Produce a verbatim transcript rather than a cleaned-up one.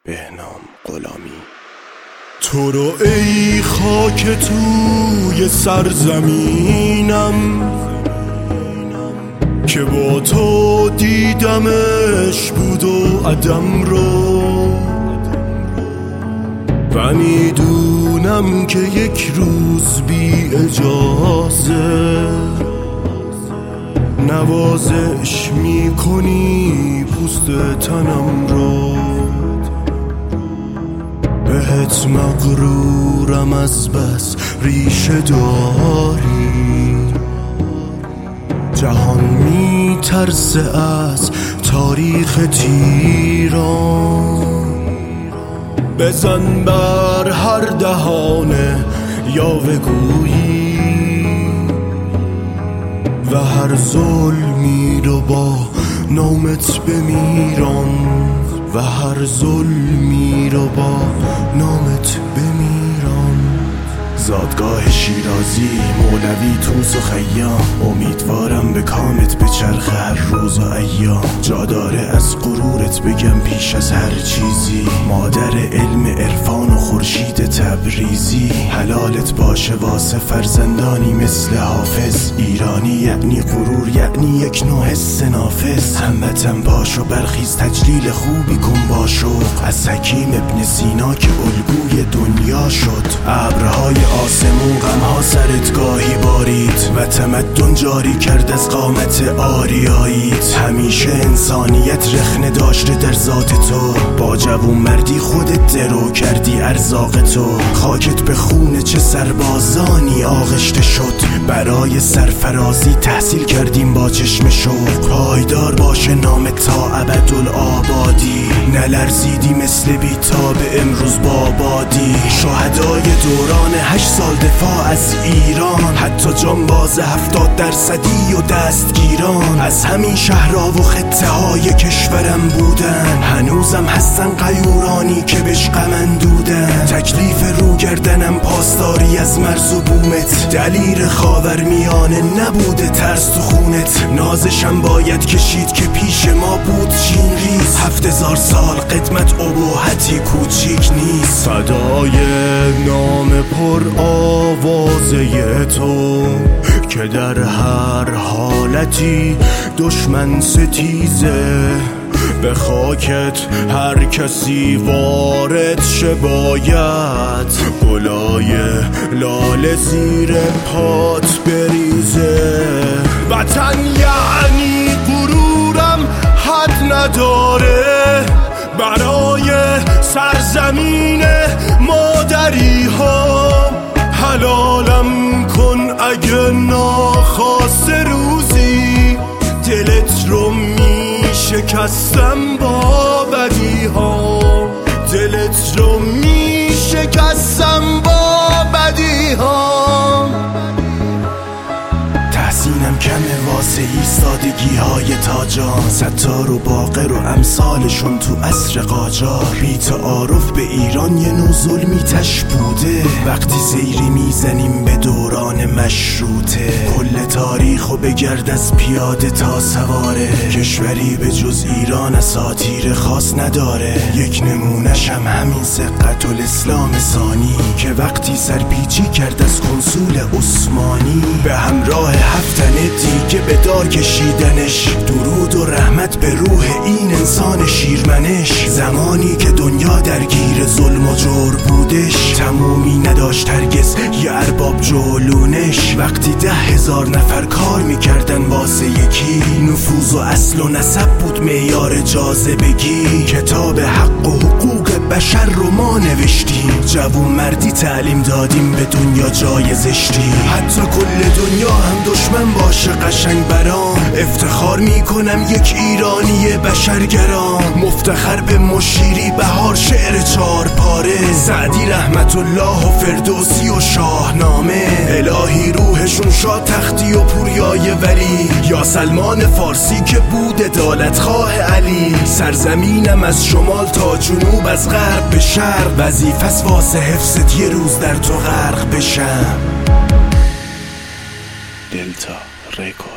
بهنام غلامی. تو رو ای خاک توی سرزمینم که با تو دیدمش بود و عدم رو، و میدونم که یک روز بی اجازه نوازش میکنی پوست تنم رو. بهت مغرورم از بس ریشه داری، جهان میترسه از تاریخ تیران. بزن بر هر دهانه یاوه‌گویی و هر ظلمی رو با نامت بمیران، و هر ظلمی رو با نامت بمیران. زادگاه شیرازی، مولوی، توس و خیام، امیدوارم به کامت به چرخ هر روز و ایام. جا داره از غرورت بگم پیش از هر چیزی، مادر علم عرفان و خورشید تبریزی. حلالت باشه واسه فرزندانی مثل حافظ، ایرانی یعنی غرور، یعنی یک نوع حس نافذ. همتم باش و برخیز تجلیل خوبی کن با شوق، از حکیم ابن سینا که الگوی دنیا شد. ابرهای آسمون غمها سرت گاهی بارید و تمدن جاری کرد از قامت آریاییت. همیشه انسانیت رخنه داشته در ذات تو، با جوون مردی خودت درو کردی ارزاق تو. خاکت به خون چه سربازانی آغشته شد، برای سرفرازی تحصیل کردیم با چشم شوق. پایدار باشه نام تا ابدالآبادی، نلرزیدی مثل بیتاب امروز بابادی. شهدای دوران هشت سال دفاع از ایران، حتی جانباز هفتاد درصدی و دستگیران از همین شهرها و خطه های کشورم بودن. هنوزم هستن غیورانی که بهش غمندودن. تکلیف رو گردنم پاسداری از مرز و بومت، دلیر خاور میانه نبوده ترس تو خونت. نازشم باید کشید که پیش ما بود چین ریز، هفت هزار سال قدمت ابهتی کوچیک نیست. صدای نام پر آوازه تو که در هر حالتی دشمن ستیزه، به خاکت هر کسی وارد شه باید گلای لال زیر پات بریزه. وطن یعنی غرورم حد نداره، برای سرزمین مادری ها حلالم کن اگه ناخواسته روزی دلت رو می شکستم با بدی ها. دلت رو می شکستم با بدی ها. تحسینم کمه واسه ایستادگی های تاجان، ستار و باقر و امثالشون تو عصر قاجار. بی تعارف به ایران یه نوع ظلمی تش بوده، وقتی سیری میزنیم به دوران مشروطه. کل تاریخو بگرد از پیاده تا سواره، کشوری به جز ایران اساطیر خاص نداره. یک نمونش هم همین سقط الاسلام ثانی که وقتی سرپیچی کرد از کنسول عثمانی، به همراه هفتنه دیگه به دار کشیدنش. درود و رحمت به روح این انسان شیرمنش، زمانی که دنیا درگیر ظلم و جور بودش. تمومی نداشت هرگز یه ارباب جولونش، وقتی ده هزار نفر کار میکردن واسه یکی. نفوذ و اصل و نسب بود معیار جاذبگی، کتاب حق و حقوق بشر رو ما نوشتیم. جوون مردی تعلیم دادیم به دنیا جای زشتی، حتی کل دنیا هم دشمن باشه قشنگ برام. افتخار میکنم یک ایرانی بشرگرام، مفتخر به مشیری بهار شعر چار پاره. سعدی رحمت الله و فردوسی و شاهنامه، الهی روحشون شاد تختی و پوریای ولی. یا سلمان فارسی که بود عدالت خواه علی، سرزمینم از شمال تا جنوب از غرب به شرق. وظیفه‌ست واسه حفظت یه روز در تو غرق بشم. دلتا ریکورد.